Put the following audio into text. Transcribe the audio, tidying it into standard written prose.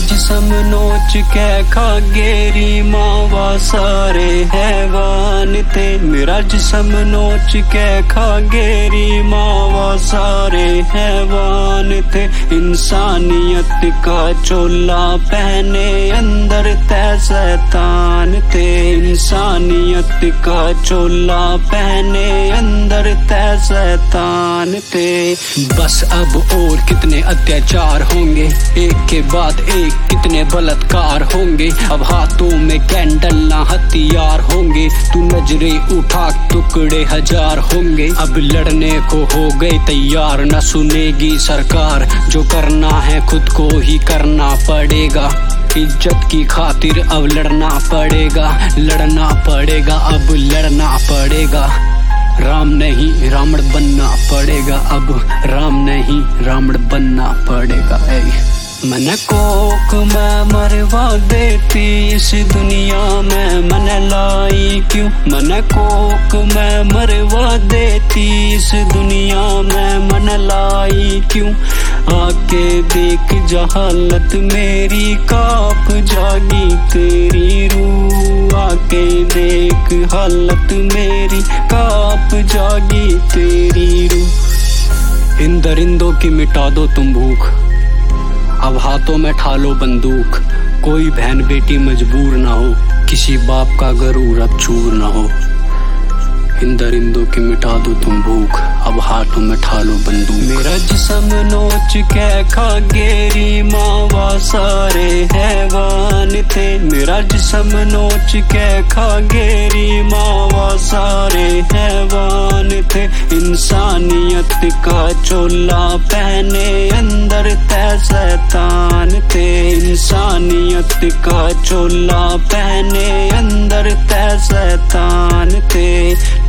जिस्म नोच के खा गेरी मावा सारे हैवान थे। मेरा जिस्म नोच के खा गेरी मावा सारे हैवान थे। इंसानियत का चोला पहने अंदर तै शैतान थे। इंसानियत का चोला पहने अंदर तै शैतान थे। बस अब और कितने अत्याचार होंगे, एक के बाद एक कितने बलात्कार होंगे। अब हाथों में कैंडल ना हथियार होंगे। तू नजरे उठा टुकड़े हजार होंगे। अब लड़ने को हो गए तैयार, न सुनेगी सरकार। जो करना है खुद को ही करना पड़ेगा। इज्जत की खातिर अब लड़ना पड़ेगा, लड़ना पड़ेगा, अब लड़ना पड़ेगा। राम नहीं रावण बनना पड़ेगा, अब राम नहीं रावण बनना पड़ेगा। मन कोक मैं मरवा देती इस दुनिया में मन लाई क्यों। मन कोक मैं मरवा देती इस दुनिया में मन लाई क्यों। आके देख जहालत मेरी काप जागी तेरी रूह। आके देख हालत मेरी काप जागी तेरी रूह। इन दरिंदों की मिटा दो तुम भूख, अब हाथों में ठालो बंदूक। कोई बहन बेटी मजबूर ना हो, किसी बाप का गरूर अब चूर ना हो। इन दरिंदों की मिटा दो तुम भूख, अब हाथों में ठालो बंदूक। मेरा जिस्म नोच के खा गेरी मावा सारे हैवान थे। मेरा जिस्म नोच के खा गेरी मावा सारे हैवान थे। इंसानियत का चोला पहने अंदर तै शैतान थे। इंसानियत का चोला पहने अंदर तै शैतान थे।